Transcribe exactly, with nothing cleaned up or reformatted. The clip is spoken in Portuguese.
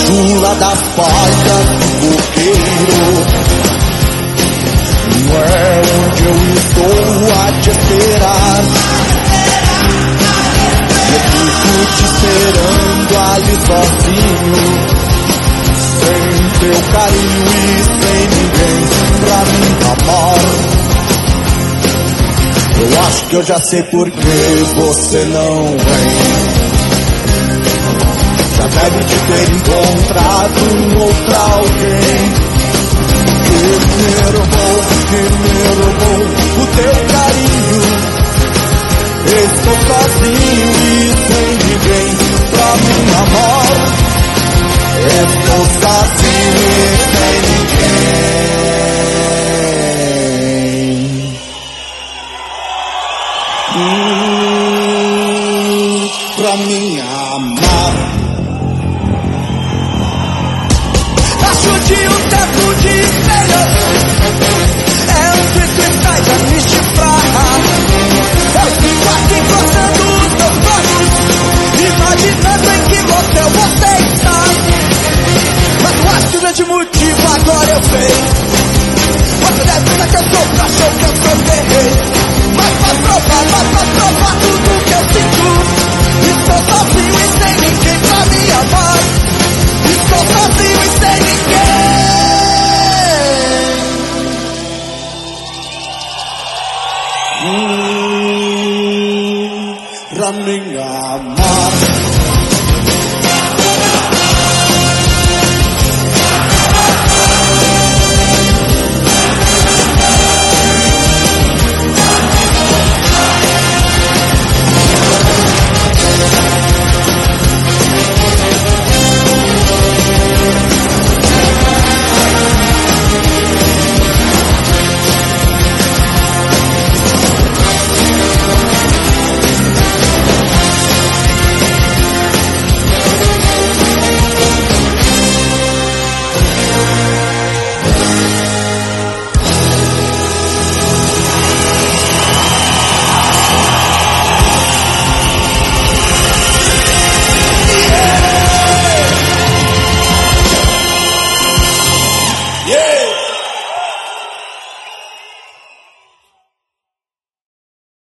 pula das portas do coqueiro. Não é onde eu estou a te esperar. Eu fico te esperando ali sozinho, sem teu carinho e sem ninguém pra me amar. Eu acho que eu já sei por que você não vem. Já deve te ter encontrado em outra alguém. Que me roubou, que me roubou o teu carinho. Estou sozinho e sem ninguém pra me amar. Estou sozinho e sem ninguém hum, pra me amar. Ajude o teto de espelho, é um grito e sai pra me chifrar. Eu fico aqui cortando os meus olhos, imaginando em que motel você está. Mas eu acho que o grande motivo agora eu sei. Você deve pensar que eu sou cachorro, que eu sou guerreiro. Mas pra provar, mas pra provar tudo que eu sinto, estou sozinho e sem ninguém pra me amar. Estou sozinho e sem ninguém hum, pra me amar.